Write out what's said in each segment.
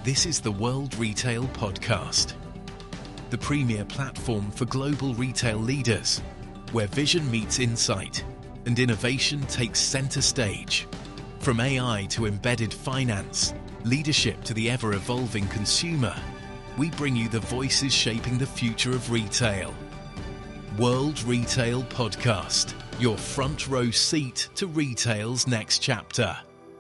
This is the World Retail Podcast, the premier platform for global retail leaders, where vision meets insight and innovation takes center stage. From AI to embedded finance, leadership to the ever-evolving consumer, we bring you the voices shaping the future of retail. World Retail Podcast, your front row seat to retail's next chapter.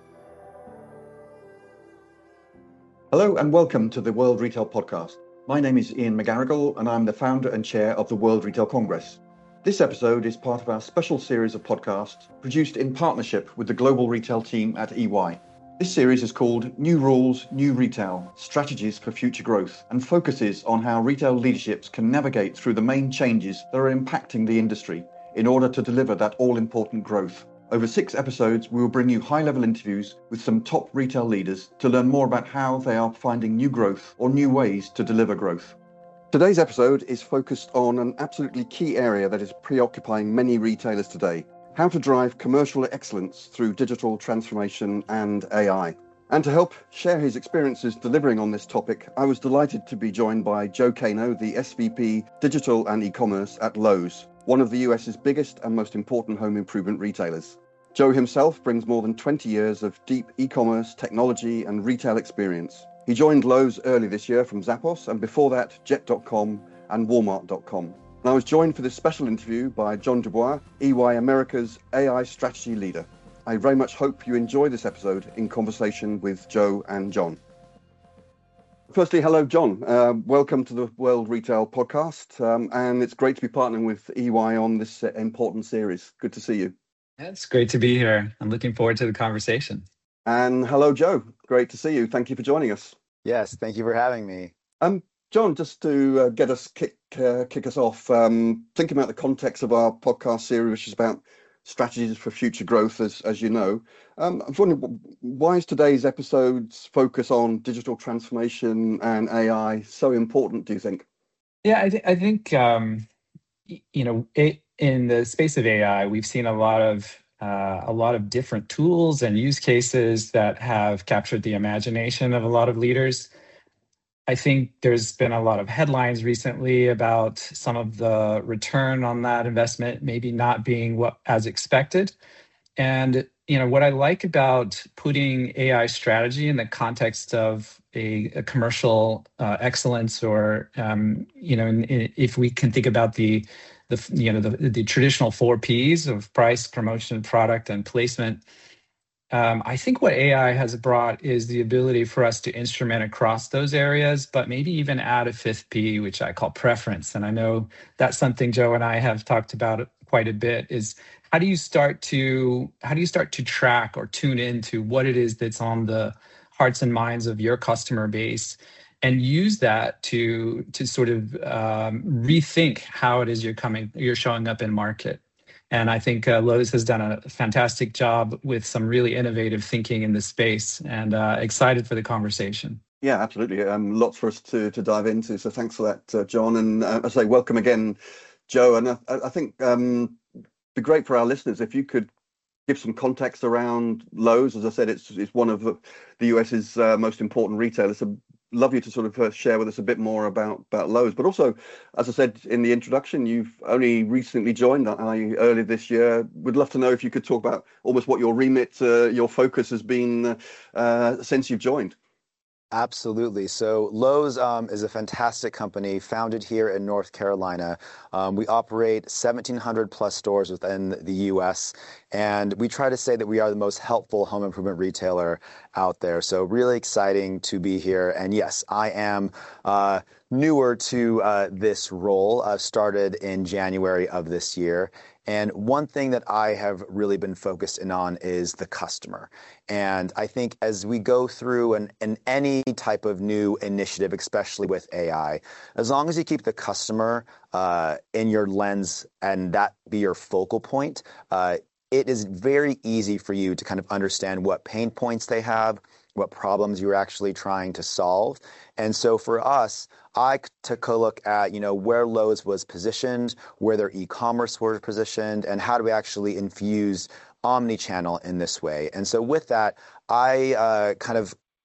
Hello and welcome to the World Retail Podcast. My name is Ian McGarrigle and I'm the founder and chair of the World Retail Congress. This episode is part of our special series of podcasts produced in partnership with the global retail team at EY. This series is called New Rules, New Retail, Strategies for Future Growth, and focuses on how retail leaderships can navigate through the main changes that are impacting the industry in order to deliver that all-important growth. Over 6 episodes, we will bring you high-level interviews with some top retail leaders to learn more about how they are finding new growth or new ways to deliver growth. Today's episode is focused on an absolutely key area that is preoccupying many retailers today: how to drive commercial excellence through digital transformation and AI. And to help share his experiences delivering on this topic, I was delighted to be joined by Joe Cano, the SVP Digital and E-commerce at Lowe's, one of the US's biggest and most important home improvement retailers. Joe himself brings more than 20 years of deep e-commerce, technology and retail experience. He joined Lowe's early this year from Zappos, and before that, Jet.com and Walmart.com. And I was joined for this special interview by John Dubois, EY America's AI strategy leader. I very much hope you enjoy this episode in conversation with Joe and John. Firstly, hello, John. Welcome to the World Retail Podcast. And it's great to be partnering with EY on this important series. Good to see you. It's great to be here. I'm looking forward to the conversation. And hello, Joe. Great to see you. Thank you for joining us. Yes, thank you for having me. John, just to get us kick us off, thinking about the context of our podcast series, which is about strategies for future growth, as you know. I'm wondering, why is today's episode's focus on digital transformation and AI so important, do you think? Yeah, I think in the space of AI, we've seen a lot of different tools and use cases that have captured the imagination of a lot of leaders. I think there's been a lot of headlines recently about some of the return on that investment maybe not being as expected. And what I like about putting AI strategy in the context of a commercial excellence, or if we can think about the traditional 4 Ps of price, promotion, product, and placement. I think what AI has brought is the ability for us to instrument across those areas, but maybe even add a 5th P, which I call preference. And I know that's something Joe and I have talked about quite a bit, is how do you start to track or tune into what it is that's on the hearts and minds of your customer base, and use that to sort of rethink how it is you're showing up in market. And I think Lowe's has done a fantastic job with some really innovative thinking in this space, and excited for the conversation. Yeah, absolutely. Lots for us to dive into. So thanks for that, John. And I say welcome again, Joe. And I think it'd be great for our listeners if you could give some context around Lowe's. As I said, it's one of the US's most important retailers. So love you to sort of share with us a bit more about Lowe's. But also, as I said in the introduction, you've only recently joined earlier this year. Would love to know if you could talk about almost what your remit, your focus has been since you've joined. Absolutely. So Lowe's is a fantastic company founded here in North Carolina. We operate 1,700 plus stores within the U.S., and we try to say that we are the most helpful home improvement retailer out there. So really exciting to be here. And yes, I am newer to this role. I've started in January of this year. And one thing that I have really been focused in on is the customer. And I think as we go through in any type of new initiative, especially with AI, as long as you keep the customer in your lens and that be your focal point, it is very easy for you to kind of understand what pain points they have, what problems you're actually trying to solve. And so for us, I took a look at, where Lowe's was positioned, where their e-commerce were positioned, and how do we actually infuse omni-channel in this way. And so with that, I kind of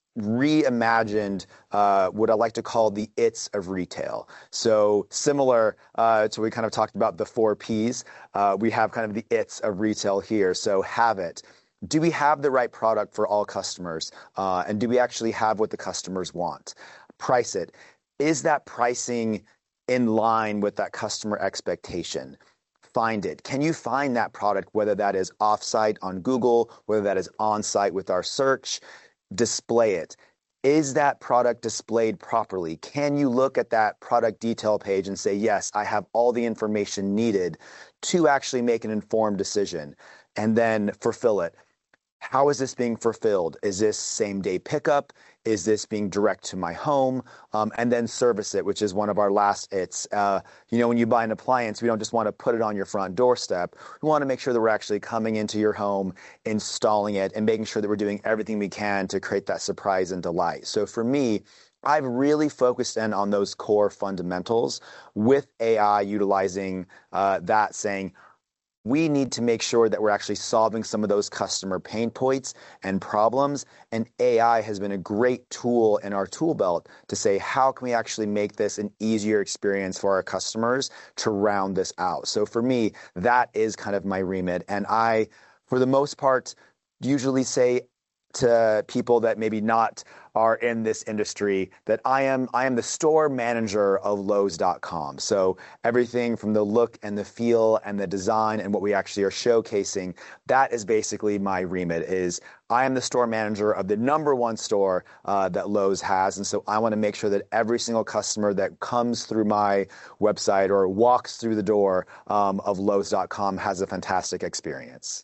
reimagined what I like to call the it's of retail. So similar to we kind of talked about the 4 Ps, we have kind of the it's of retail here. So have it. Do we have the right product for all customers? And do we actually have what the customers want? Price it. Is that pricing in line with that customer expectation? Find it. Can you find that product, whether that is offsite on Google, whether that is on-site with our search? Display it. Is that product displayed properly? Can you look at that product detail page and say, yes, I have all the information needed to actually make an informed decision, and then fulfill it? How is this being fulfilled? Is this same day pickup? Is this being direct to my home? And then service it, which is one of our last it's. When you buy an appliance, we don't just want to put it on your front doorstep. We want to make sure that we're actually coming into your home, installing it, and making sure that we're doing everything we can to create that surprise and delight. So for me, I've really focused in on those core fundamentals with AI, utilizing that, saying, we need to make sure that we're actually solving some of those customer pain points and problems. And AI has been a great tool in our tool belt to say, how can we actually make this an easier experience for our customers to round this out? So for me, that is kind of my remit. And I, for the most part, usually say to people that maybe not are in this industry that I am the store manager of Lowe's.com. So everything from the look and the feel and the design and what we actually are showcasing, that is basically my remit. Is I am the store manager of the #1 store that Lowe's has, and so I want to make sure that every single customer that comes through my website or walks through the door of Lowe's.com has a fantastic experience.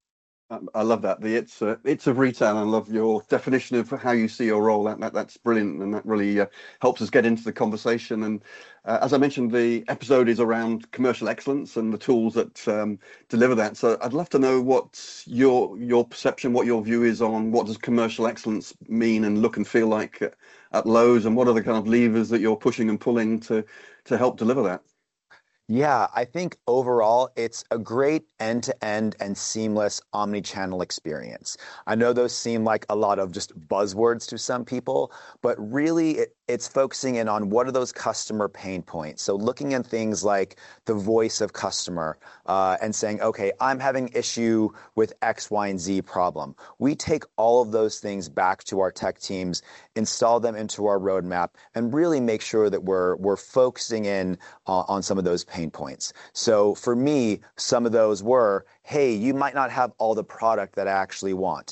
I love that. It's of retail. I love your definition of how you see your role. That's brilliant, and that really helps us get into the conversation. And as I mentioned, the episode is around commercial excellence and the tools that deliver that. So I'd love to know what your perception, what your view is on what does commercial excellence mean and look and feel like at Lowe's, and what are the kind of levers that you're pushing and pulling to help deliver that? Yeah, I think overall it's a great end-to-end and seamless omni-channel experience. I know those seem like a lot of just buzzwords to some people, but really it's focusing in on what are those customer pain points. So looking at things like the voice of customer and saying, okay, I'm having issue with X, Y, and Z problem. We take all of those things back to our tech teams, install them into our roadmap, and really make sure that we're focusing in on some of those pain points. So for me, some of those were, hey, you might not have all the product that I actually want.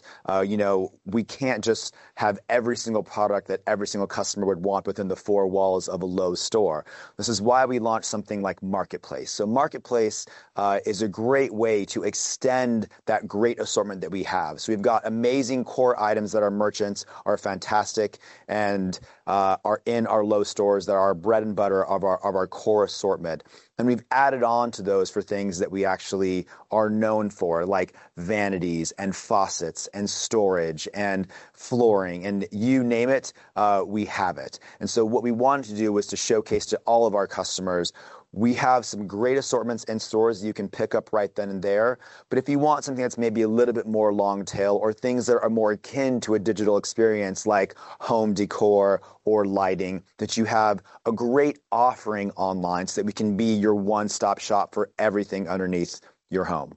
We can't just have every single product that every single customer would want within the 4 walls of a Lowe's store. This is why we launched something like Marketplace. So Marketplace is a great way to extend that great assortment that we have. So we've got amazing core items that our merchants are fantastic and are in our Lowe's stores that are bread and butter of our core assortment. And we've added on to those for things that we actually are known for, like vanities and faucets and storage and flooring, and you name it, we have it. And so what we wanted to do was to showcase to all of our customers, we have some great assortments in stores that you can pick up right then and there. But if you want something that's maybe a little bit more long tail, or things that are more akin to a digital experience like home decor or lighting, that you have a great offering online so that we can be your one-stop shop for everything underneath your home.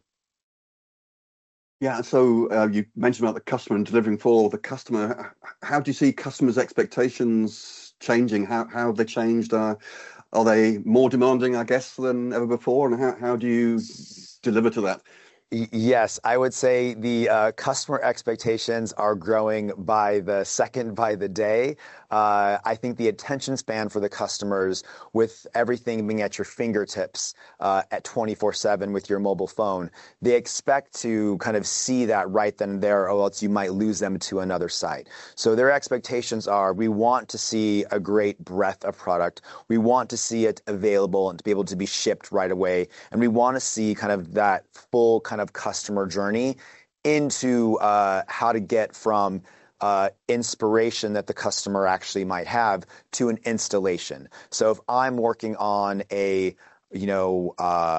Yeah, so you mentioned about the customer and delivering for the customer. How do you see customers' expectations changing? How have they changed? Are they more demanding, I guess, than ever before? And how do you deliver to that? Yes, I would say the customer expectations are growing by the second, by the day. I think the attention span for the customers, with everything being at your fingertips at 24/7 with your mobile phone, they expect to kind of see that right then and there, or else you might lose them to another site. So their expectations are, we want to see a great breadth of product. We want to see it available and to be able to be shipped right away. And we want to see kind of that full kind of customer journey into how to get from inspiration that the customer actually might have to an installation. So if I'm working on a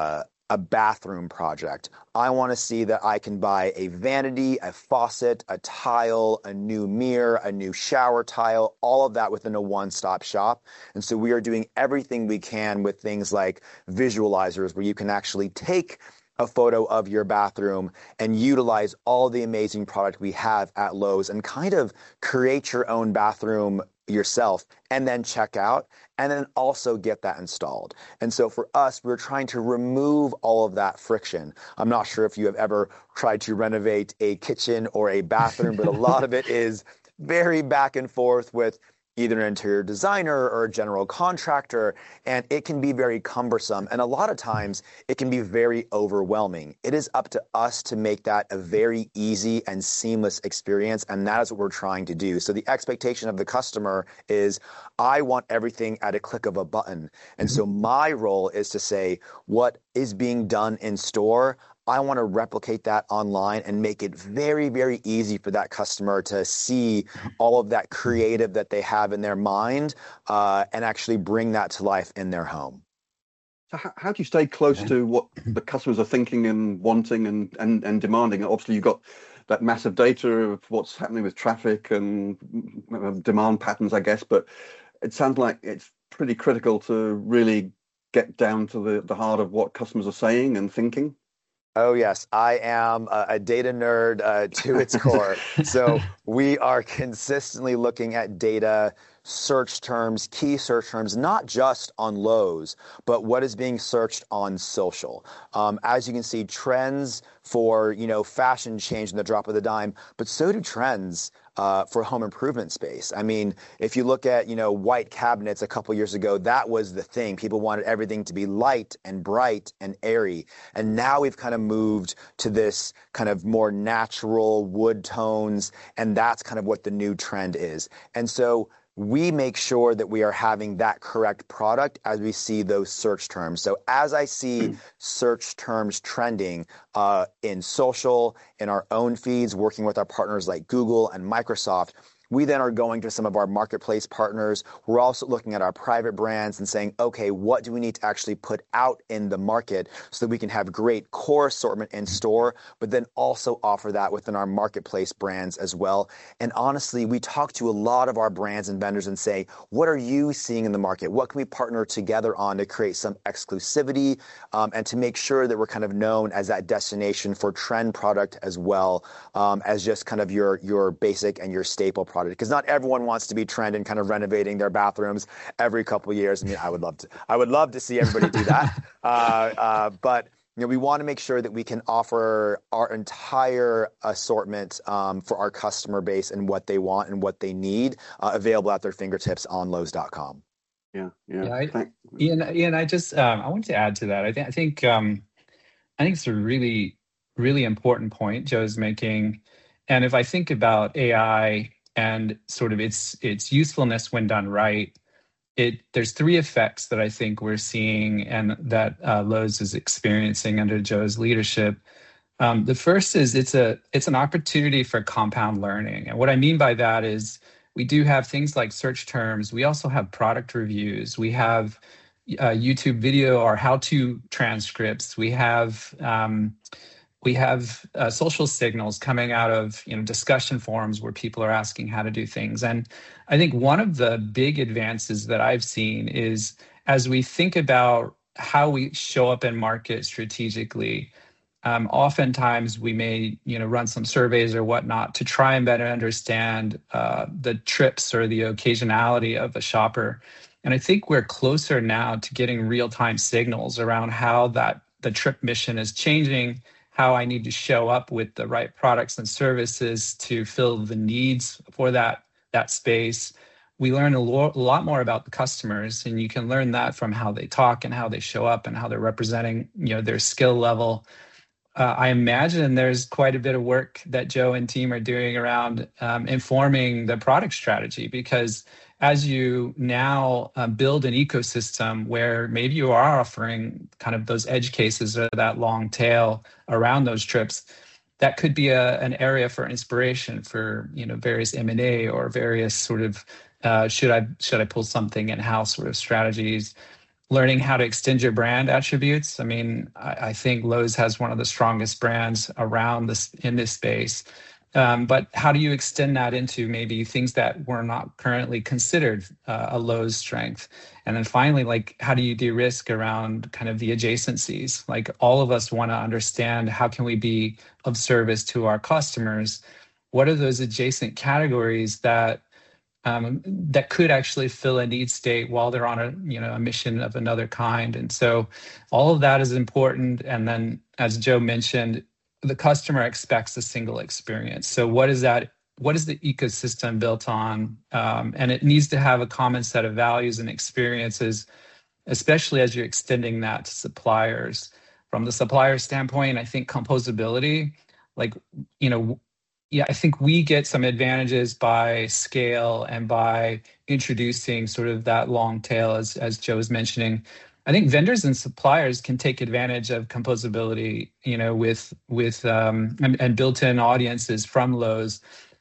a bathroom project. I want to see that I can buy a vanity, a faucet, a tile, a new mirror, a new shower tile, all of that within a one-stop shop. And so we are doing everything we can with things like visualizers, where you can actually take a photo of your bathroom and utilize all the amazing product we have at Lowe's and kind of create your own bathroom yourself and then check out and then also get that installed. And so for us, we're trying to remove all of that friction. I'm not sure if you have ever tried to renovate a kitchen or a bathroom, but a lot of it is very back and forth with either an interior designer or a general contractor, and it can be very cumbersome. And a lot of times it can be very overwhelming. It is up to us to make that a very easy and seamless experience, and that is what we're trying to do. So the expectation of the customer is, I want everything at a click of a button. And so my role is to say, what is being done in store, I want to replicate that online and make it very, very easy for that customer to see all of that creative that they have in their mind and actually bring that to life in their home. So how do you stay close to what the customers are thinking and wanting and demanding? Obviously, you've got that massive data of what's happening with traffic and demand patterns, I guess, but it sounds like it's pretty critical to really get down to the heart of what customers are saying and thinking. Oh, yes. I am a data nerd to its core. So we are consistently looking at data, search terms, key search terms, not just on Lowe's, but what is being searched on social. As you can see, trends for, fashion change in the drop of the dime, but so do trends for home improvement space. I mean, if you look at, white cabinets a couple years ago, that was the thing. People wanted everything to be light and bright and airy. And now we've kind of moved to this kind of more natural wood tones, and that's kind of what the new trend is. And so we make sure that we are having that correct product as we see those search terms. So as I see search terms trending in social, in our own feeds, working with our partners like Google and Microsoft, we then are going to some of our marketplace partners. We're also looking at our private brands and saying, okay, what do we need to actually put out in the market so that we can have great core assortment in store, but then also offer that within our marketplace brands as well. And honestly, we talk to a lot of our brands and vendors and say, what are you seeing in the market? What can we partner together on to create some exclusivity and to make sure that we're kind of known as that destination for trend product as well as just kind of your basic and your staple product. Because not everyone wants to be trend and kind of renovating their bathrooms every couple of years. I mean, I would love to see everybody do that. But we want to make sure that we can offer our entire assortment for our customer base and what they want and what they need available at their fingertips on Lowes.com. Yeah. Ian, I just I wanted to add to that. I think it's a really, really important point Joe's making. And if I think about AI and sort of its usefulness when done right, there's three effects that I think we're seeing and that Lowe's is experiencing under Joe's leadership. The first is it's an opportunity for compound learning. And what I mean by that is we do have things like search terms. We also have product reviews. We have YouTube video or how-to transcripts. We have social signals coming out of discussion forums where people are asking how to do things. And I think one of the big advances that I've seen is as we think about how we show up in market strategically, oftentimes we may run some surveys or whatnot to try and better understand the trips or the occasionality of a shopper. And I think we're closer now to getting real-time signals around how the trip mission is changing, how I need to show up with the right products and services to fill the needs for that space. We learn a lot more about the customers, and you can learn that from how they talk and how they show up and how they're representing their skill level. I imagine there's quite a bit of work that Joe and team are doing around informing the product strategy, because as you now build an ecosystem where maybe you are offering kind of those edge cases or that long tail around those trips, that could be an area for inspiration for various M&A or various sort of should I pull something in-house sort of strategies. learning how to extend your brand attributes. I mean, I think Lowe's has one of the strongest brands around this in this space. But how do you extend that into maybe things that were not currently considered a Lowe's strength? And then finally, like, how do you de-risk around kind of the adjacencies? Like, all of us want to understand, how can we be of service to our customers? What are those adjacent categories that that could actually fill a need state while they're on a mission of another kind? And so all of that is important. And then, as Joe mentioned, the customer expects a single experience. So what is that? What is the ecosystem built on? And it needs to have a common set of values and experiences, especially as you're extending that to suppliers. From the supplier standpoint, I think composability, like, yeah, I think we get some advantages by scale and by introducing sort of that long tail, as Joe was mentioning. I think vendors and suppliers can take advantage of composability, with and built-in audiences from Lowe's,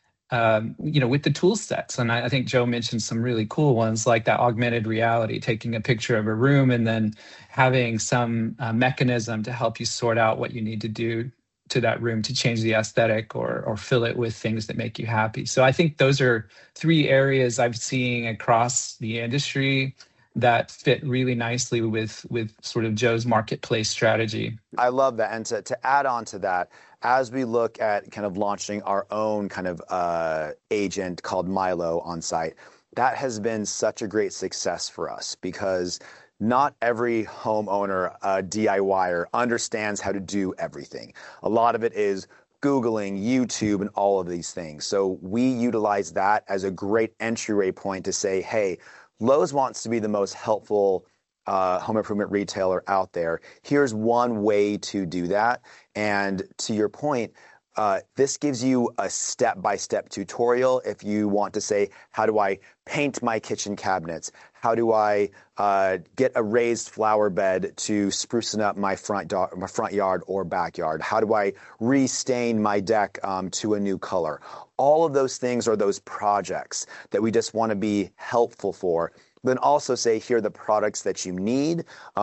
with the tool sets. And I think Joe mentioned some really cool ones, like that augmented reality, taking a picture of a room and then having some mechanism to help you sort out what you need to do to that room to change the aesthetic or fill it with things that make you happy. So I think those are three areas I've seen across the industry that fit really nicely with sort of Joe's marketplace strategy. I love that. And to add on to that, as we look at kind of launching our own kind of agent called Milo on site, that has been such a great success for us, because not every homeowner, DIYer, understands how to do everything. A lot of it is Googling, YouTube, and all of these things. So we utilize that as a great entry point to say, hey, Lowe's wants to be the most helpful home improvement retailer out there. Here's one way to do that. And to your point, this gives you a step-by-step tutorial if you want to say, how do I paint my kitchen cabinets? How do I get a raised flower bed to sprucing up my front yard or backyard? How do I restain my deck to a new color? All of those things are those projects that we just want to be helpful for. Then also say, here are the products that you need.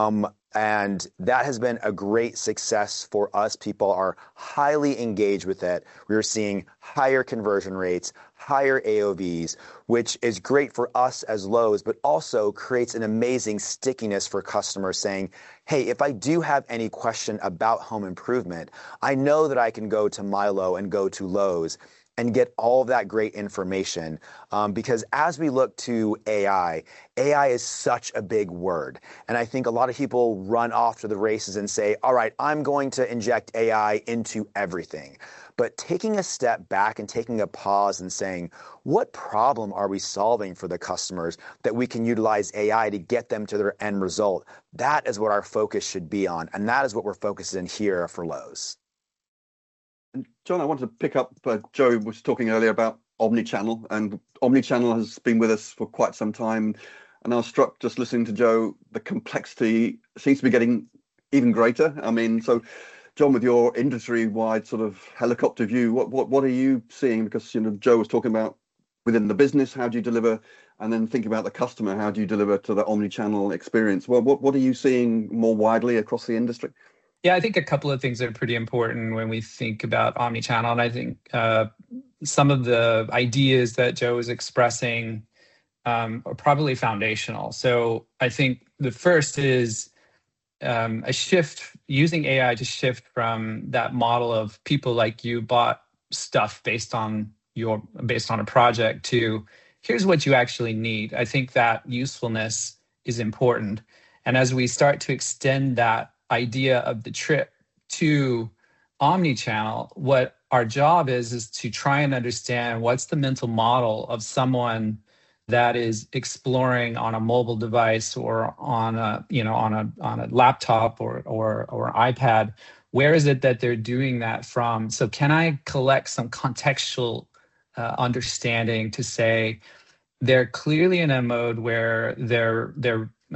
And that has been a great success for us. People are highly engaged with it. We're seeing higher conversion rates, higher AOVs, which is great for us as Lowe's, but also creates an amazing stickiness for customers saying, hey, if I do have any question about home improvement, I know that I can go to Milo and go to Lowe's and get all of that great information. Because as we look to AI is such a big word. And I think a lot of people run off to the races and say, all right, I'm going to inject AI into everything. But taking a step back and taking a pause and saying, what problem are we solving for the customers that we can utilize AI to get them to their end result? That is what our focus should be on. And that is what we're focused in here for Lowe's. And John, I wanted to pick up, Joe was talking earlier about omnichannel, and omnichannel has been with us for quite some time. And I was struck just listening to Joe, the complexity seems to be getting even greater. I mean, so John, with your industry-wide sort of helicopter view, what are you seeing? Because, Joe was talking about within the business, how do you deliver? And then thinking about the customer, how do you deliver to the omnichannel experience? Well, what are you seeing more widely across the industry? Yeah, I think a couple of things are pretty important when we think about omnichannel. And I think some of the ideas that Joe is expressing are probably foundational. So I think the first is a shift, using AI to shift from that model of people like you bought stuff based on a project to here's what you actually need. I think that usefulness is important. And as we start to extend that idea of the trip to omnichannel, what our job is to try and understand what's the mental model of someone that is exploring on a mobile device or on a laptop or iPad. Where is it that they're doing that from? So can I collect some contextual understanding to say they're clearly in a mode where they're in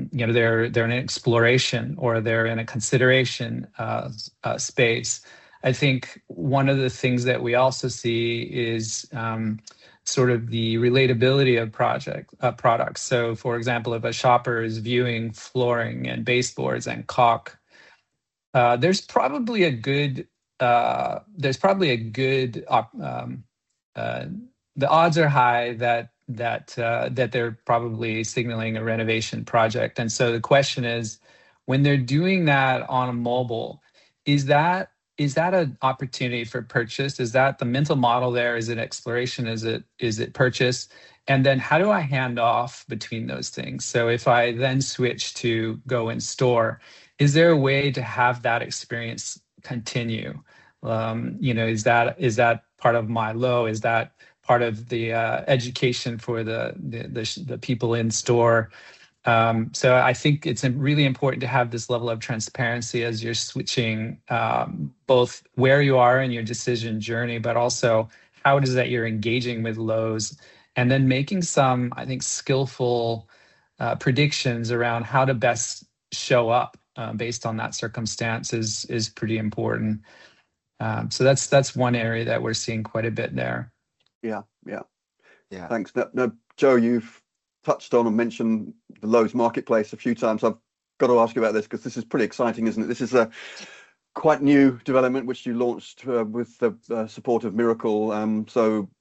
an exploration or they're in a consideration space. I think one of the things that we also see is sort of the relatability of products. So, for example, if a shopper is viewing flooring and baseboards and caulk, there's probably a good the odds are high that they're probably signaling a renovation project. And so the question is, when they're doing that on a mobile, is that an opportunity for purchase? Is that the mental model there? Is it exploration? Is it purchase? And then how do I hand off between those things? So if I then switch to go in store, is there a way to have that experience continue? Is that part of my low? Is that part of the education for the people in store? So I think it's really important to have this level of transparency as you're switching both where you are in your decision journey, but also how it is that you're engaging with Lowe's, and then making some, I think, skillful predictions around how to best show up based on that circumstance is pretty important. So that's one area that we're seeing quite a bit there. Yeah. Thanks. Now, Joe, you've touched on and mentioned the Lowe's Marketplace a few times. I've got to ask you about this because this is pretty exciting, isn't it? This is a quite new development which you launched with the support of Mirakl. So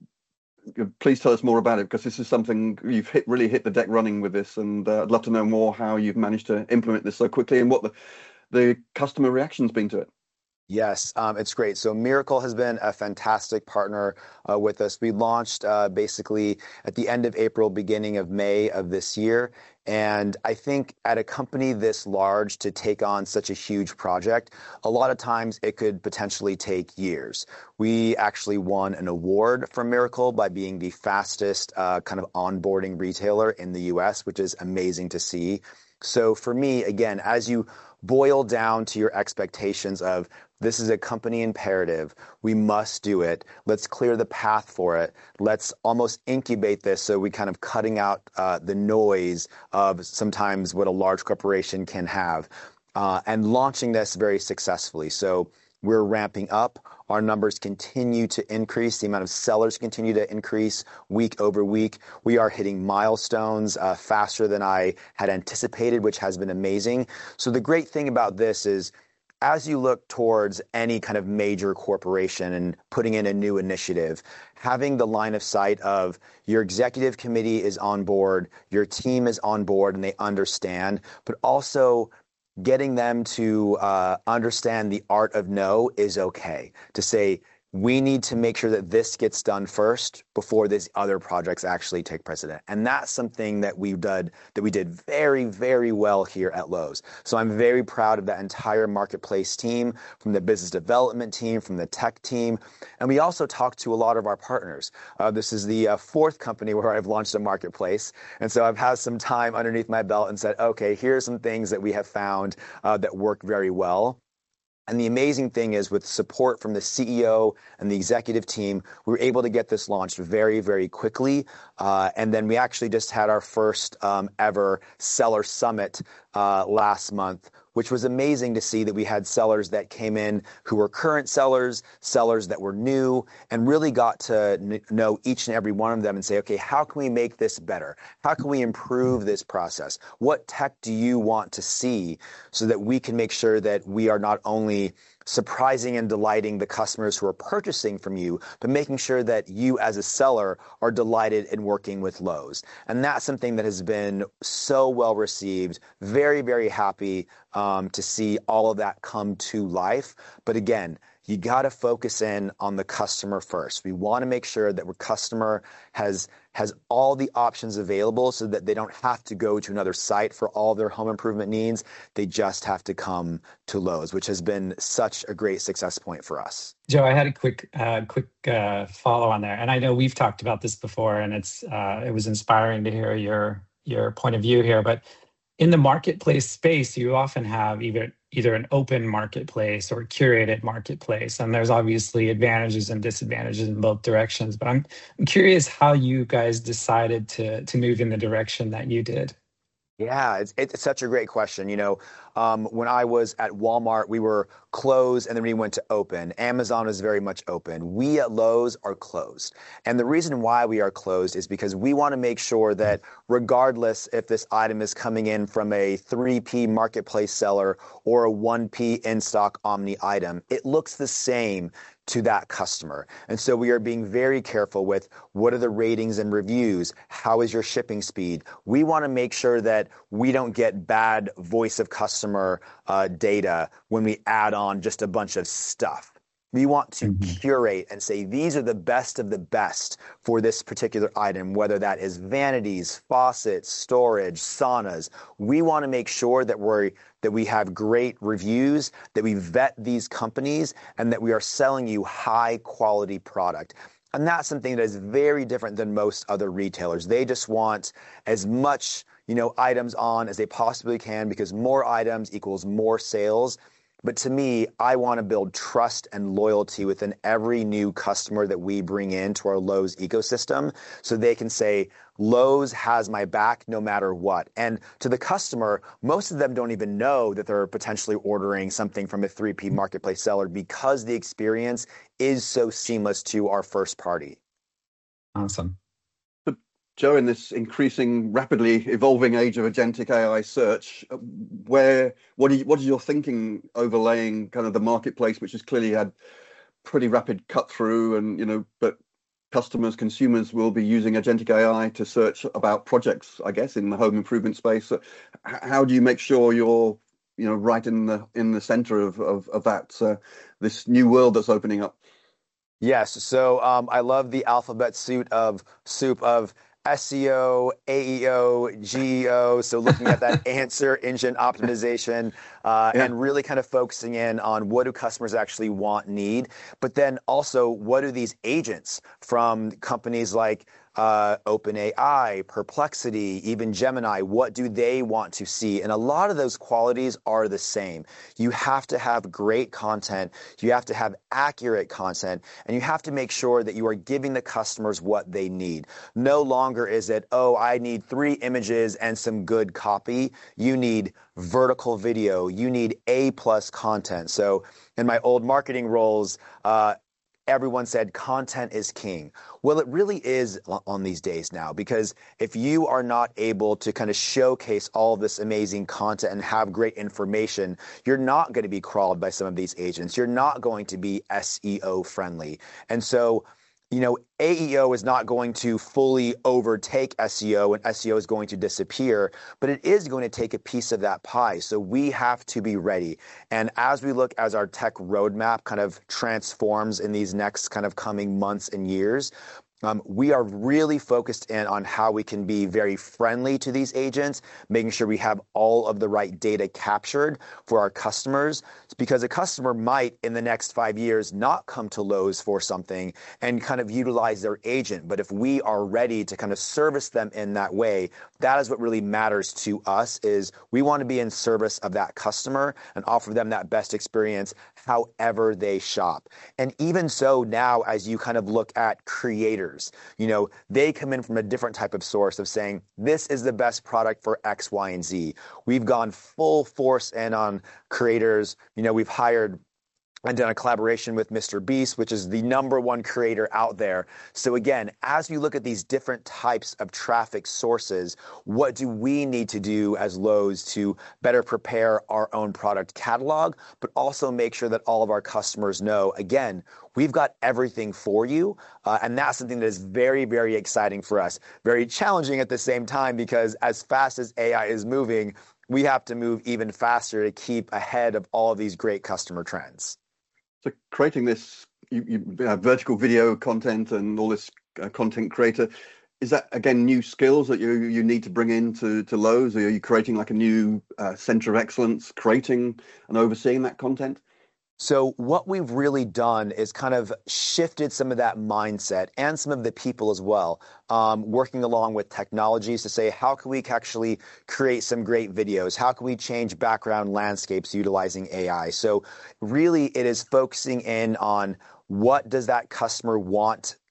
please tell us more about it, because this is something you've really hit the deck running with this, and I'd love to know more how you've managed to implement this so quickly and what the customer reaction's been to it. Yes, it's great. So Mirakl has been a fantastic partner with us. We launched basically at the end of April, beginning of May of this year. And I think at a company this large to take on such a huge project, a lot of times it could potentially take years. We actually won an award from Mirakl by being the fastest kind of onboarding retailer in the US, which is amazing to see. So for me, again, as you boil down to your expectations of this is a company imperative, we must do it, let's clear the path for it, let's almost incubate this so we kind of cutting out the noise of sometimes what a large corporation can have, and launching this very successfully. So we're ramping up. Our numbers continue to increase. The amount of sellers continue to increase week over week. We are hitting milestones faster than I had anticipated, which has been amazing. So the great thing about this is, as you look towards any kind of major corporation and putting in a new initiative, having the line of sight of your executive committee is on board, your team is on board and they understand, but also getting them to understand the art of no is okay. To say, we need to make sure that this gets done first before these other projects actually take precedent. And that's something that we did very, very well here at Lowe's. So I'm very proud of that entire marketplace team, from the business development team, from the tech team. And we also talked to a lot of our partners. This is the fourth company where I've launched a marketplace. And so I've had some time underneath my belt and said, okay, here's some things that we have found that work very well. And the amazing thing is, with support from the CEO and the executive team, we were able to get this launched very, very quickly. And then we actually just had our first ever seller summit last month, which was amazing to see that we had sellers that came in who were current sellers that were new, and really got to know each and every one of them and say, okay, how can we make this better? How can we improve this process? What tech do you want to see so that we can make sure that we are not only surprising and delighting the customers who are purchasing from you, but making sure that you as a seller are delighted in working with Lowe's. And that's something that has been so well received. Very, very happy to see all of that come to life. But again, you got to focus in on the customer first. We want to make sure that the customer has all the options available so that they don't have to go to another site for all their home improvement needs. They just have to come to Lowe's, which has been such a great success point for us. Joe, I had a quick follow on there, and I know we've talked about this before, and it was inspiring to hear your point of view here. But in the marketplace space, you often have either an open marketplace or curated marketplace, and there's obviously advantages and disadvantages in both directions. But I'm curious how you guys decided to move in the direction that you did. Yeah, it's such a great question. When I was at Walmart, we were closed and then we went to open. Amazon is very much open. We at Lowe's are closed. And the reason why we are closed is because we want to make sure that regardless if this item is coming in from a 3P marketplace seller or a 1P in-stock omni item, it looks the same to that customer. And so we are being very careful with what are the ratings and reviews? How is your shipping speed? We want to make sure that we don't get bad voice of customer data when we add on just a bunch of stuff. We want to curate and say these are the best of the best for this particular item, whether that is vanities, faucets, storage, saunas. We want to make sure that we have great reviews, that we vet these companies, and that we are selling you high quality product. And that's something that is very different than most other retailers. They just want as much, items on as they possibly can because more items equals more sales. But to me, I want to build trust and loyalty within every new customer that we bring into our Lowe's ecosystem so they can say, Lowe's has my back no matter what. And to the customer, most of them don't even know that they're potentially ordering something from a 3P marketplace seller because the experience is so seamless to our first party. Awesome. Joe, in this increasing, rapidly evolving age of agentic AI search, what is your thinking overlaying kind of the marketplace, which has clearly had pretty rapid cut through, and but consumers will be using agentic AI to search about projects, I guess, in the home improvement space. So how do you make sure you're right in the center of that this new world that's opening up? Yes. So I love the alphabet soup of SEO, AEO, GEO, so looking at that answer engine optimization and really kind of focusing in on what do customers actually want, need, but then also what do these agents from companies like OpenAI, Perplexity, even Gemini, what do they want to see? And a lot of those qualities are the same. You have to have great content, you have to have accurate content, and you have to make sure that you are giving the customers what they need. No longer is it, I need 3 images and some good copy. You need vertical video, you need A+ content. So in my old marketing roles, everyone said content is king. Well, it really is on these days now, because if you are not able to kind of showcase all of this amazing content and have great information, you're not going to be crawled by some of these agents. You're not going to be SEO friendly. And so, AEO is not going to fully overtake SEO and SEO is going to disappear, but it is going to take a piece of that pie. So we have to be ready. And as we look as our tech roadmap kind of transforms in these next kind of coming months and years, we are really focused in on how we can be very friendly to these agents, making sure we have all of the right data captured for our customers, because a customer might in the next 5 years not come to Lowe's for something and kind of utilize their agent. But if we are ready to kind of service them in that way, that is what really matters to us, is we want to be in service of that customer and offer them that best experience however they shop. And even so now, as you kind of look at creators, they come in from a different type of source of saying, this is the best product for X, Y, and Z. We've gone full force in on creators. We've hired and done a collaboration with Mr. Beast, which is the #1 creator out there. So again, as we look at these different types of traffic sources, what do we need to do as Lowe's to better prepare our own product catalog, but also make sure that all of our customers know, again, we've got everything for you. And that's something that is very, very exciting for us. Very challenging at the same time, because as fast as AI is moving, we have to move even faster to keep ahead of all of these great customer trends. So creating this vertical video content and all this content creator, is that, again, new skills that you need to bring into Lowe's? Or are you creating like a new center of excellence, creating and overseeing that content? So what we've really done is kind of shifted some of that mindset and some of the people as well, working along with technologies to say, how can we actually create some great videos? How can we change background landscapes utilizing AI? So really it is focusing in on what does that customer want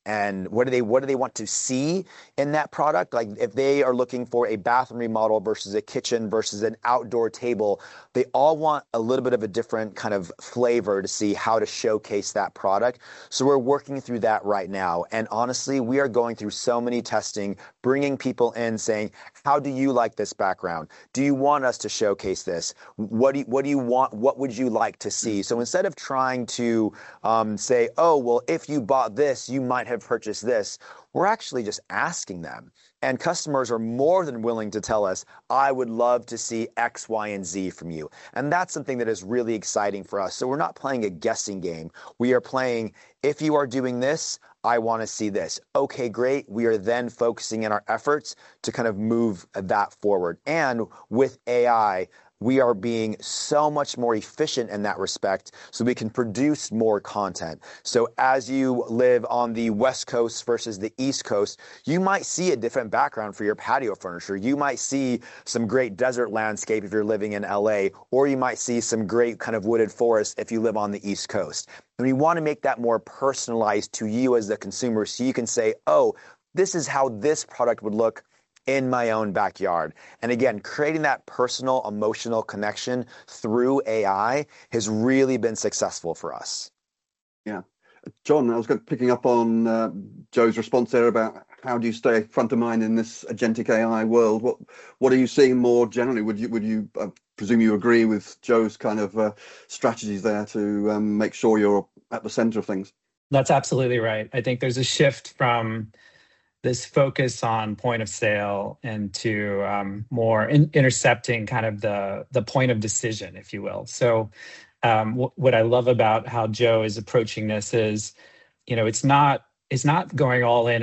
and what do they want to see in that product? Like if they are looking for a bathroom remodel versus a kitchen versus an outdoor table, they all want a little bit of a different kind of flavor to see how to showcase that product. So we're working through that right now. And honestly, we are going through so many testing, bringing people in saying, how do you like this background? Do you want us to showcase this? What do you want? What would you like to see? So instead of trying to say, oh, well, if you bought this, you might have purchased this, we're actually just asking them. And customers are more than willing to tell us, I would love to see X, Y, and Z from you. And that's something that is really exciting for us. So we're not playing a guessing game. We are playing, if you are doing this, I want to see this. Okay, great. We are then focusing in our efforts to kind of move that forward. And with AI, we are being so much more efficient in that respect so we can produce more content. So as you live on the West Coast versus the East Coast, you might see a different background for your patio furniture. You might see some great desert landscape if you're living in LA, or you might see some great kind of wooded forest if you live on the East Coast. And we want to make that more personalized to you as the consumer so you can say, oh, this is how this product would look in my own backyard. And again, creating that personal, emotional connection through AI has really been successful for us. Yeah. John, I was picking up on Joe's response there about how do you stay front of mind in this agentic AI world? What are you seeing more generally? Would you presume you agree with Joe's kind of strategies there to make sure you're at the center of things? That's absolutely right. I think there's a shift from this focus on point of sale and to more intercepting kind of the point of decision, if you will. So what I love about how Joe is approaching this is, it's not going all in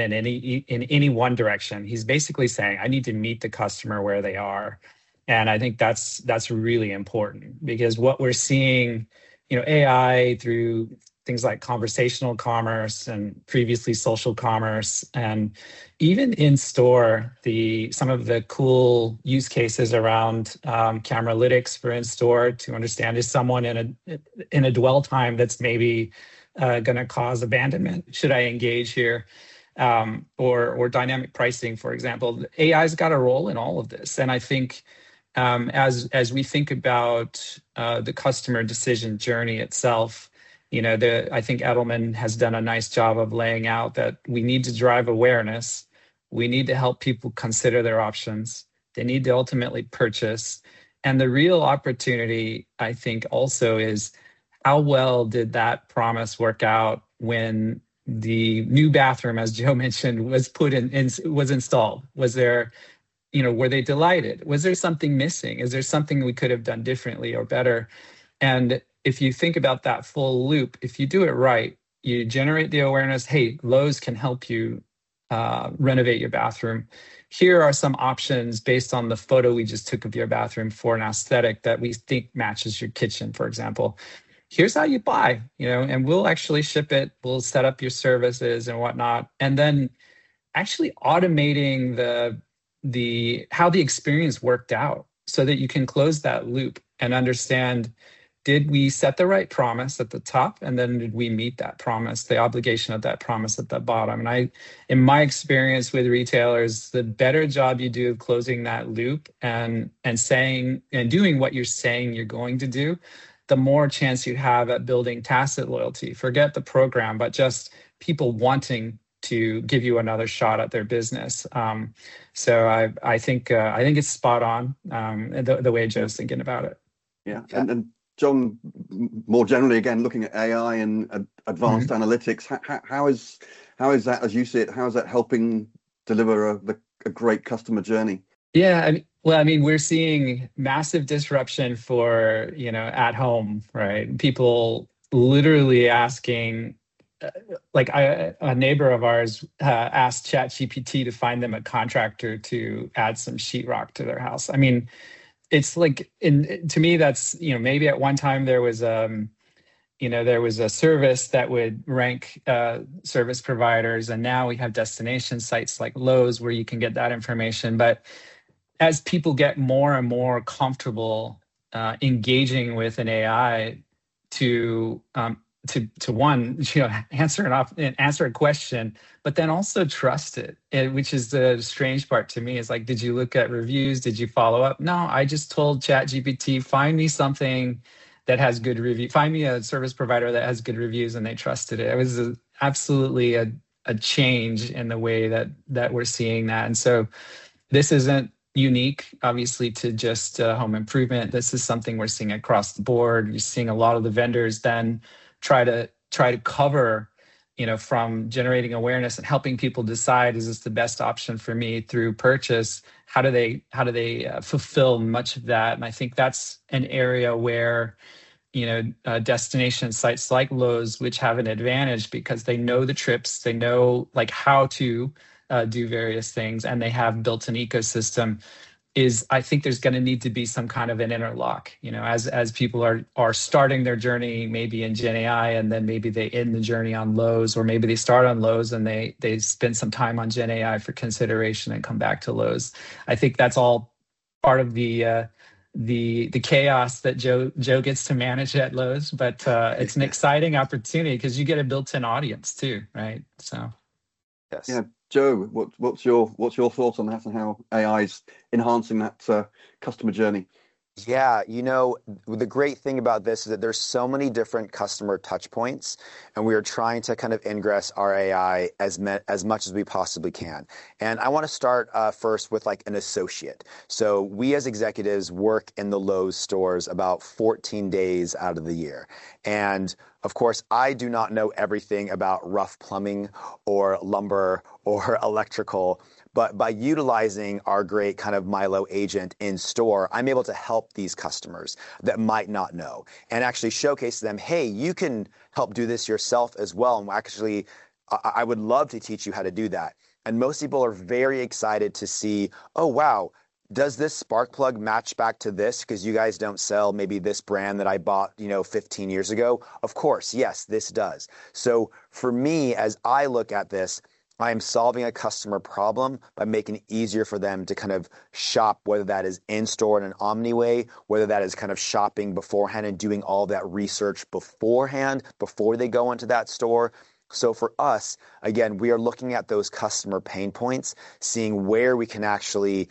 any one direction. He's basically saying, I need to meet the customer where they are. And I think that's really important because what we're seeing, AI through things like conversational commerce and previously social commerce, and even in store, some of the cool use cases around cameralytics for in store to understand is someone in a dwell time that's maybe going to cause abandonment. Should I engage here? Or dynamic pricing, for example. AI's got a role in all of this, and I think as we think about the customer decision journey itself. I think Edelman has done a nice job of laying out that we need to drive awareness. We need to help people consider their options. They need to ultimately purchase. And the real opportunity, I think, also is how well did that promise work out when the new bathroom, as Joe mentioned, was was installed? Was there, were they delighted? Was there something missing? Is there something we could have done differently or better? And if you think about that full loop, if you do it right, you generate the awareness, hey, Lowe's can help you renovate your bathroom. Here are some options based on the photo we just took of your bathroom for an aesthetic that we think matches your kitchen, for example. Here's how you buy, and we'll actually ship it. We'll set up your services and whatnot. And then actually automating how the experience worked out so that you can close that loop and understand, did we set the right promise at the top? And then did we meet that promise, the obligation of that promise at the bottom? And in my experience with retailers, the better job you do of closing that loop and saying and doing what you're saying you're going to do, the more chance you have at building tacit loyalty. Forget the program, but just people wanting to give you another shot at their business. So I think it's spot on the way Joe's thinking about it. Yeah. And John, more generally, again, looking at AI and advanced analytics, how is that, as you see it, how is that helping deliver a great customer journey? Yeah, we're seeing massive disruption for, at home, right? People literally asking, a neighbor of ours asked ChatGPT to find them a contractor to add some sheetrock to their house. It's like, to me, that's, maybe at one time there was a service that would rank service providers, and now we have destination sites like Lowe's where you can get that information. But as people get more and more comfortable engaging with an AI to to one, answer a question, but then also trust it. Which is the strange part to me. Is like, did you look at reviews? Did you follow up? No, I just told ChatGPT, find me something that has good review. Find me a service provider that has good reviews, and they trusted it. It was absolutely a change in the way that we're seeing that. And so this isn't unique, obviously, to just home improvement. This is something we're seeing across the board. You're seeing a lot of the vendors then try to cover, from generating awareness and helping people decide, is this the best option for me through purchase? How do they fulfill much of that? And I think that's an area where destination sites like Lowe's, which have an advantage because they know the trips, they know like how to do various things, and they have built an ecosystem. I think there's going to need to be some kind of an interlock, as people are starting their journey maybe in Gen AI, and then maybe they end the journey on Lowe's, or maybe they start on Lowe's and they spend some time on Gen AI for consideration and come back to Lowe's. I think that's all part of the chaos that Joe gets to manage at Lowe's, but it's an exciting opportunity because you get a built-in audience too, right? So, yes. Yeah, Joe, what's your thoughts on that and how AI is enhancing that customer journey? Yeah, the great thing about this is that there's so many different customer touch points, and we are trying to kind of ingress our AI as much as we possibly can. And I want to start first with like an associate. So we as executives work in the Lowe's stores about 14 days out of the year. And of course, I do not know everything about rough plumbing or lumber or electrical. But by utilizing our great kind of Milo agent in store, I'm able to help these customers that might not know and actually showcase to them, hey, you can help do this yourself as well. And actually, I would love to teach you how to do that. And most people are very excited to see, oh, wow, does this spark plug match back to this? Because you guys don't sell maybe this brand that I bought, 15 years ago. Of course, yes, this does. So for me, as I look at this, I am solving a customer problem by making it easier for them to kind of shop, whether that is in store in an omni way, whether that is kind of shopping beforehand and doing all that research beforehand before they go into that store. So for us, again, we are looking at those customer pain points, seeing where we can actually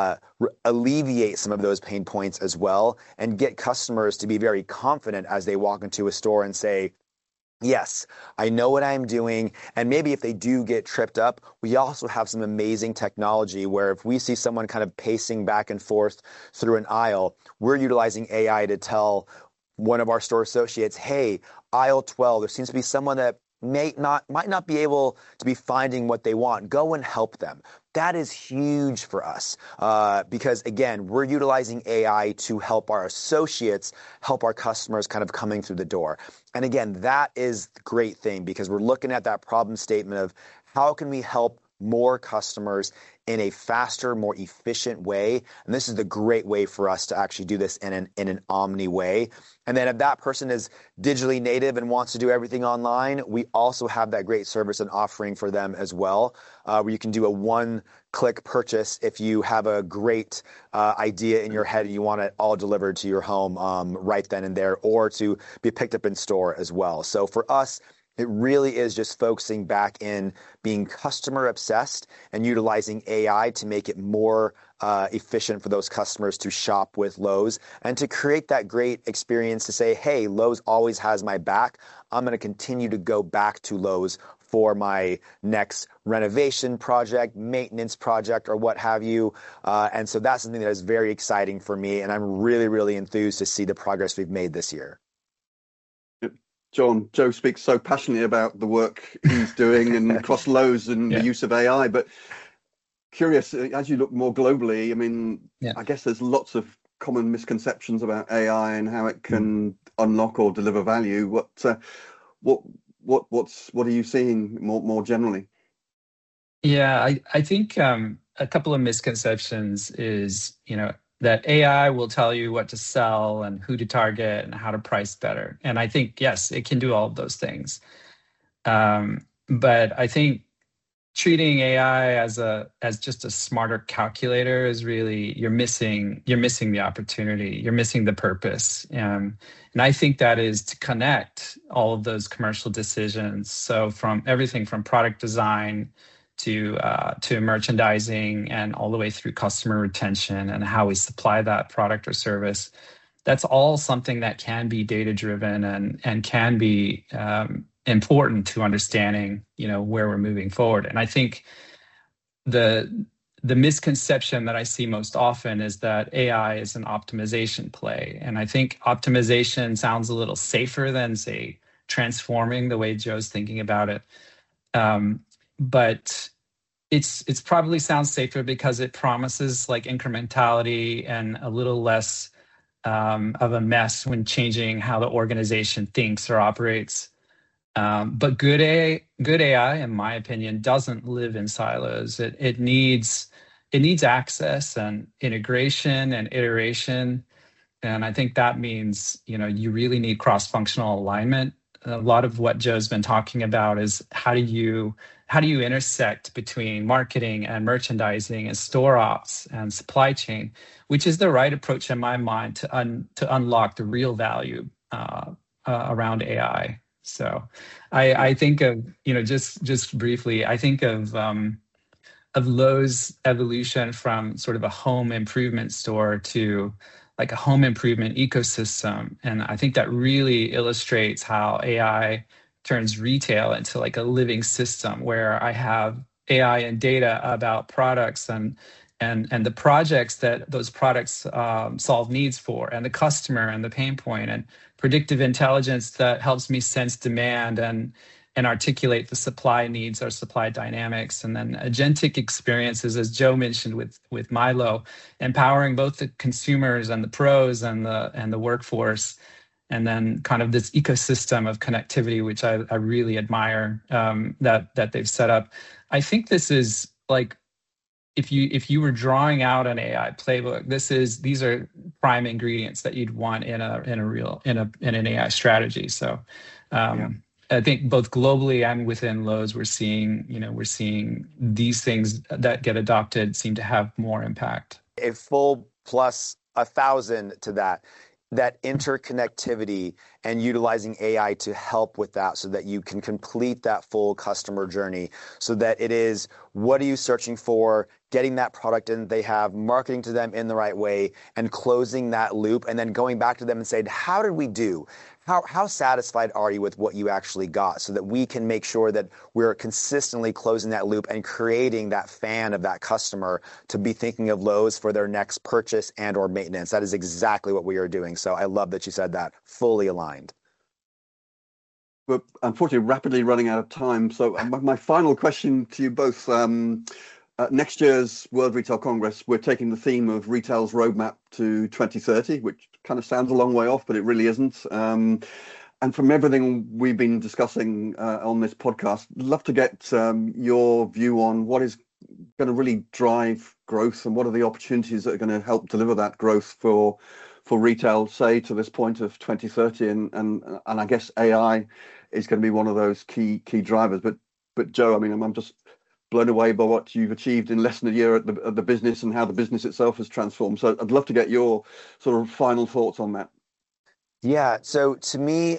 alleviate some of those pain points as well, and get customers to be very confident as they walk into a store and say, yes, I know what I'm doing. And maybe if they do get tripped up, we also have some amazing technology where if we see someone kind of pacing back and forth through an aisle, we're utilizing AI to tell one of our store associates, hey, aisle 12, there seems to be someone that might not be able to be finding what they want. Go and help them. That is huge for us because, again, we're utilizing AI to help our associates, help our customers kind of coming through the door. And again, that is the great thing because we're looking at that problem statement of how can we help more customers in a faster, more efficient way. And this is the great way for us to actually do this in an omni way. And then if that person is digitally native and wants to do everything online, we also have that great service and offering for them as well, where you can do a one-click purchase if you have a great idea in your head and you want it all delivered to your home right then and there, or to be picked up in store as well. So for us, it really is just focusing back in being customer obsessed and utilizing AI to make it more efficient for those customers to shop with Lowe's and to create that great experience to say, hey, Lowe's always has my back. I'm going to continue to go back to Lowe's for my next renovation project, maintenance project, or what have you. And so that's something that is very exciting for me. And I'm really, really enthused to see the progress we've made this year. Joe speaks so passionately about the work he's doing and across Lowe's and the use of AI, but curious, as you look more globally, I mean, I guess there's lots of common misconceptions about AI and how it can unlock or deliver value. What are you seeing more generally? Yeah, I think a couple of misconceptions is, that AI will tell you what to sell and who to target and how to price better. And I think, yes, it can do all of those things. But I think treating AI as just a smarter calculator is really you're missing the opportunity, you're missing the purpose, and I think that is to connect all of those commercial decisions. So from everything from product design to merchandising and all the way through customer retention and how we supply that product or service. That's all something that can be data driven and can be important to understanding, where we're moving forward. And I think the misconception that I see most often is that AI is an optimization play. And I think optimization sounds a little safer than, say, transforming the way Joe's thinking about it. But it's probably sounds safer because it promises like incrementality and a little less of a mess when changing how the organization thinks or operates. But good AI, in my opinion, doesn't live in silos. It needs access and integration and iteration. And I think that means, you really need cross-functional alignment. A lot of what Joe's been talking about is how do you intersect between marketing and merchandising and store ops and supply chain, which is the right approach in my mind to unlock the real value around AI. So I think of, just briefly, I think of Lowe's evolution from sort of a home improvement store to like a home improvement ecosystem. And I think that really illustrates how AI turns retail into like a living system where I have AI and data about products and the projects that those products solve needs for, and the customer and the pain point, and predictive intelligence that helps me sense demand and articulate the supply needs or supply dynamics, and then agentic experiences, as Joe mentioned with Milo, empowering both the consumers and the pros and the workforce, and then kind of this ecosystem of connectivity, which I really admire that they've set up. I think this is like, if you were drawing out an AI playbook, these are prime ingredients that you'd want in an AI strategy. So I think both globally and within Lowe's, we're seeing these things that get adopted seem to have more impact. A full plus 1,000 to that interconnectivity and utilizing AI to help with that so that you can complete that full customer journey, so that it is, what are you searching for, getting that product in they have, marketing to them in the right way, and closing that loop, and then going back to them and saying, how did we do? How satisfied are you with what you actually got, so that we can make sure that we're consistently closing that loop and creating that fan of that customer to be thinking of Lowe's for their next purchase and or maintenance. That is exactly what we are doing. So I love that you said that. Fully aligned. We're unfortunately rapidly running out of time. So my final question to you both. Next year's World Retail Congress, we're taking the theme of retail's roadmap to 2030, which kind of sounds a long way off, but it really isn't. And from everything we've been discussing on this podcast, I'd love to get your view on what is going to really drive growth and what are the opportunities that are going to help deliver that growth for retail, say, to this point of 2030. And I guess AI is going to be one of those key drivers. But Joe, I mean, I'm just blown away by what you've achieved in less than a year at the business and how the business itself has transformed. So I'd love to get your sort of final thoughts on that. Yeah, so to me,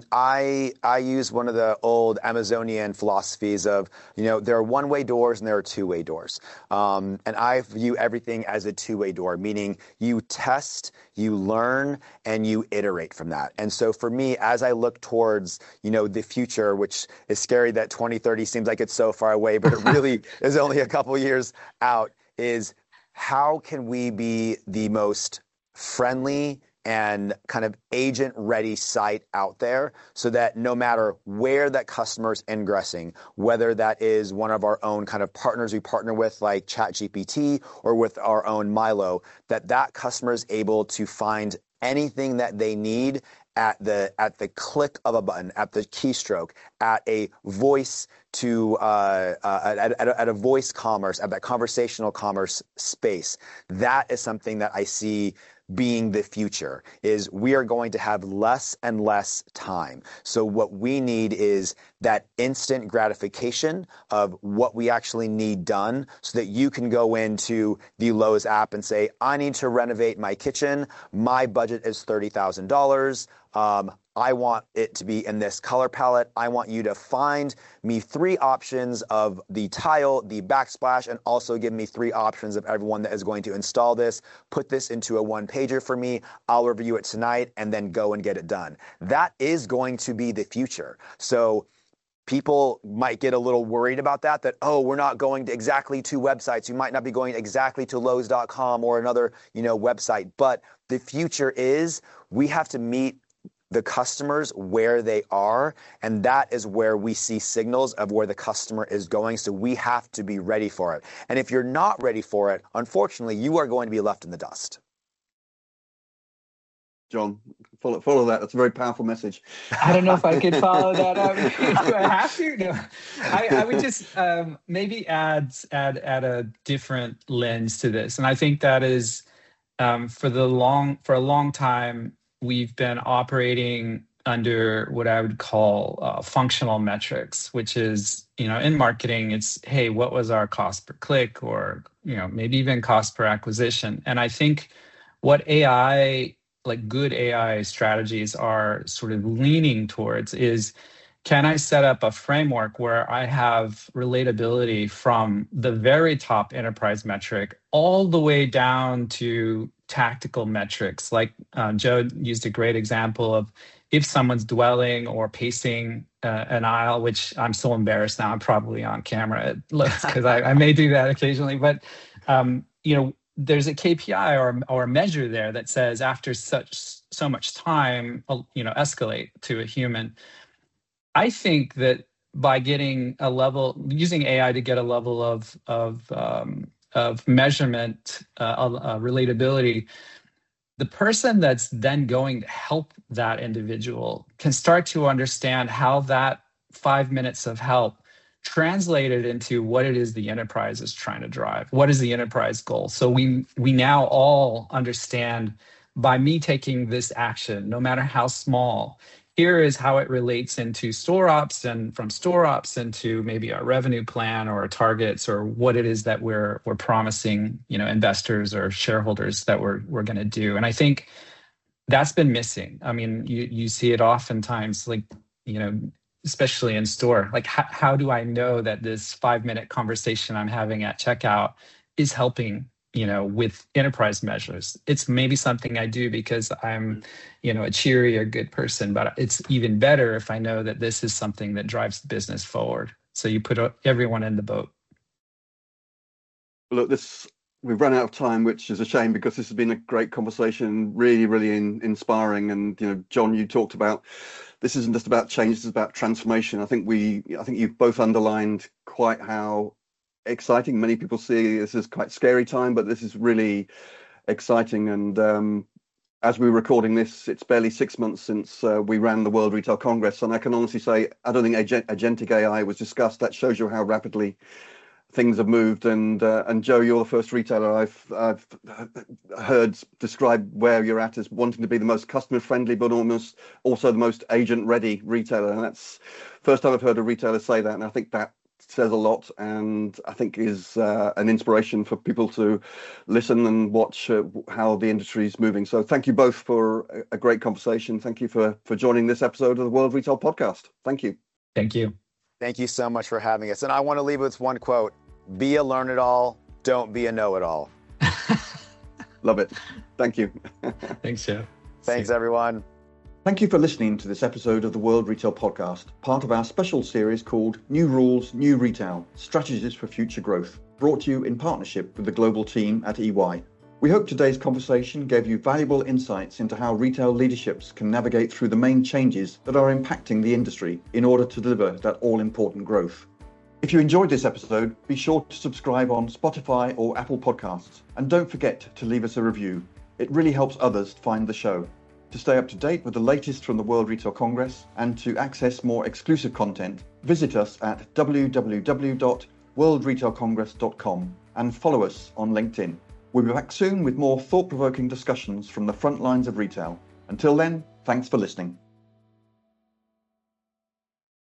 I use one of the old Amazonian philosophies of, there are one-way doors and there are two-way doors. And I view everything as a two-way door, meaning you test, you learn, and you iterate from that. And so for me, as I look towards, the future, which is scary that 2030 seems like it's so far away, but it really is only a couple years out, is how can we be the most friendly and kind of agent-ready site out there, so that no matter where that customer is ingressing, whether that is one of our own kind of partners we partner with like ChatGPT or with our own Milo, that customer is able to find anything that they need at the click of a button, at the keystroke, at a voice to at a voice commerce, at that conversational commerce space. That is something that I see being the future, is we are going to have less and less time. So what we need is that instant gratification of what we actually need done, so that you can go into the Lowe's app and say, I need to renovate my kitchen. My budget is $30,000. I want it to be in this color palette. I want you to find me 3 options of the tile, the backsplash, and also give me 3 options of everyone that is going to install this. Put this into a 1-pager for me. I'll review it tonight and then go and get it done. That is going to be the future. So people might get a little worried about that, oh, we're not going to exactly 2 websites. You might not be going exactly to Lowe's.com or another, website. But the future is we have to meet the customers where they are, and that is where we see signals of where the customer is going. So we have to be ready for it. And if you're not ready for it, unfortunately, you are going to be left in the dust. John, follow that. That's a very powerful message. I don't know if I could follow that up. Do I have to? No. I would just maybe add a different lens to this. And I think that is for a long time, we've been operating under what I would call functional metrics, which is, in marketing, it's, hey, what was our cost per click, or, maybe even cost per acquisition. And I think what AI, like good AI strategies, are sort of leaning towards is, can I set up a framework where I have relatability from the very top enterprise metric all the way down to tactical metrics? Like Joe used a great example of if someone's dwelling or pacing an aisle, which I'm so embarrassed now, I'm probably on camera because I may do that occasionally. But, there's a KPI or a measure there that says after so much time, escalate to a human. I think that by getting using AI to get a level of measurement, relatability, the person that's then going to help that individual can start to understand how that 5 minutes of help translated into what it is the enterprise is trying to drive. What is the enterprise goal? So we now all understand, by me taking this action, no matter how small, here is how it relates into store ops, and from store ops into maybe our revenue plan or our targets, or what it is that we're promising, investors or shareholders that we're going to do. And I think that's been missing. I mean, you see it oftentimes, like, especially in store. Like, how do I know that this 5-minute conversation I'm having at checkout is helping, with enterprise measures? It's maybe something I do because I'm, a cheery or good person, but it's even better if I know that this is something that drives the business forward. So you put everyone in the boat. Look, we've run out of time, which is a shame, because this has been a great conversation, really, really inspiring. And, John, you talked about, this isn't just about change, it's about transformation. I think you've both underlined quite how exciting many people see this as quite scary time, but this is really exciting. And as we're recording this, it's barely 6 months since we ran the World Retail Congress, and I can honestly say I don't think agentic AI was discussed. That shows you how rapidly things have moved. And Joe, you're the first retailer I've heard describe where you're at as wanting to be the most customer friendly, but almost also the most agent ready retailer. And that's first time I've heard a retailer say that, and I think that says a lot, and I think is an inspiration for people to listen and watch how the industry is moving. So thank you both for a great conversation. Thank you for joining this episode of the World Retail Podcast. Thank you. Thank you. Thank you so much for having us. And I want to leave with one quote: be a learn-it-all, don't be a know-it-all. Love it. Thank you. Thanks, Joe. Thanks, everyone. Thank you for listening to this episode of the World Retail Podcast, part of our special series called New Rules, New Retail, Strategies for Future Growth, brought to you in partnership with the global team at EY. We hope today's conversation gave you valuable insights into how retail leaderships can navigate through the main changes that are impacting the industry in order to deliver that all-important growth. If you enjoyed this episode, be sure to subscribe on Spotify or Apple Podcasts, and don't forget to leave us a review. It really helps others find the show. To stay up to date with the latest from the World Retail Congress and to access more exclusive content, visit us at www.worldretailcongress.com and follow us on LinkedIn. We'll be back soon with more thought-provoking discussions from the front lines of retail. Until then, thanks for listening.